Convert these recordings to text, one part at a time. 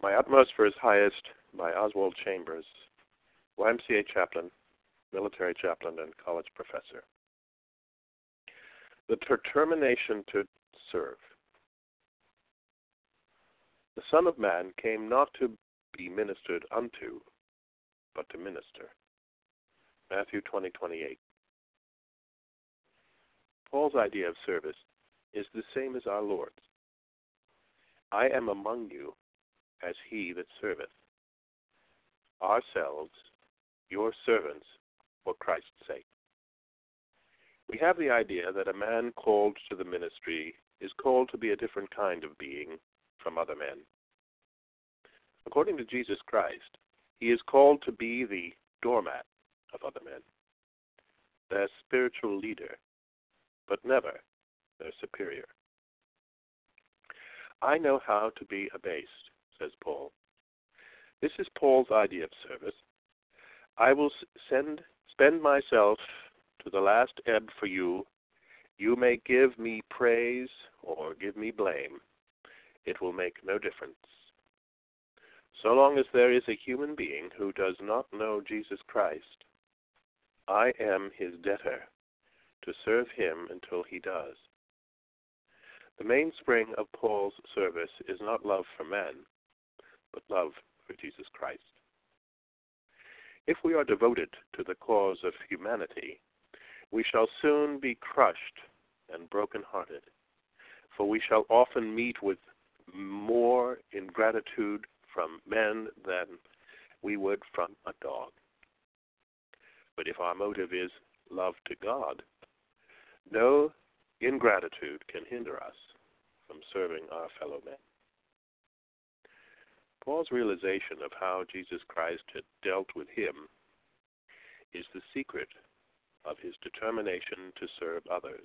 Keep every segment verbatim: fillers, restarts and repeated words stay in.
My Utmost for His Highest by Oswald Chambers, Y M C A chaplain, military chaplain, and college professor. The determination to serve. The Son of Man came not to be ministered unto, but to minister. Matthew twenty twenty-eight. Paul's idea of service is the same as our Lord's. I am among you as he that serveth. Ourselves, your servants, for Christ's sake. We have the idea that a man called to the ministry is called to be a different kind of being from other men. According to Jesus Christ, he is called to be the doormat of other men, their spiritual leader, but never their superior. I know how to be abased, says Paul. This is Paul's idea of service. I will send, spend myself to the last ebb for you. You may give me praise or give me blame. It will make no difference. So long as there is a human being who does not know Jesus Christ, I am his debtor to serve him until he does. The mainspring of Paul's service is not love for men, but love for Jesus Christ. If we are devoted to the cause of humanity, we shall soon be crushed and broken-hearted, for we shall often meet with more ingratitude from men than we would from a dog. But if our motive is love to God, no ingratitude can hinder us from serving our fellow men. Paul's realization of how Jesus Christ had dealt with him is the secret of his determination to serve others.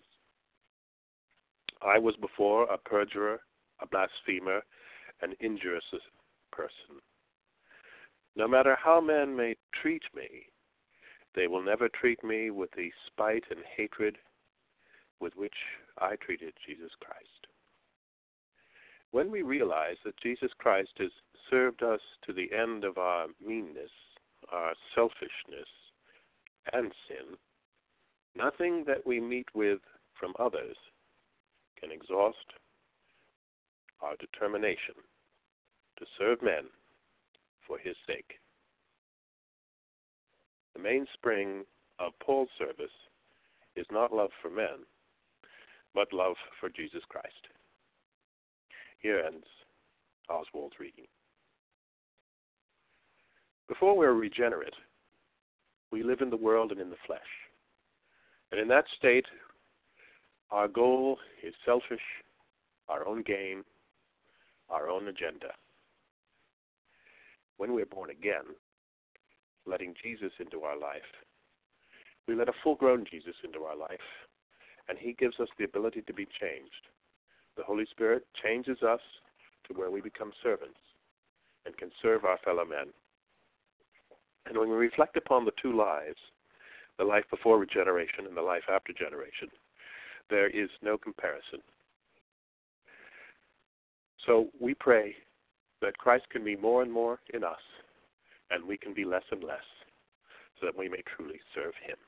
I was before a perjurer, a blasphemer, an injurious person. No matter how men may treat me, they will never treat me with the spite and hatred with which I treated Jesus Christ. When we realize that Jesus Christ has served us to the end of our meanness, our selfishness, and sin, nothing that we meet with from others can exhaust our determination to serve men for his sake. The mainspring of Paul's service is not love for men, but love for Jesus Christ. Here ends Oswald's reading. Before we're regenerate, we live in the world and in the flesh. And in that state, our goal is selfish, our own gain, our own agenda. When we're born again, letting Jesus into our life, we let a full-grown Jesus into our life, and he gives us the ability to be changed. The Holy Spirit changes us to where we become servants and can serve our fellow men. And when we reflect upon the two lives, the life before regeneration and the life after generation, there is no comparison. So we pray that Christ can be more and more in us, and we can be less and less, so that we may truly serve him.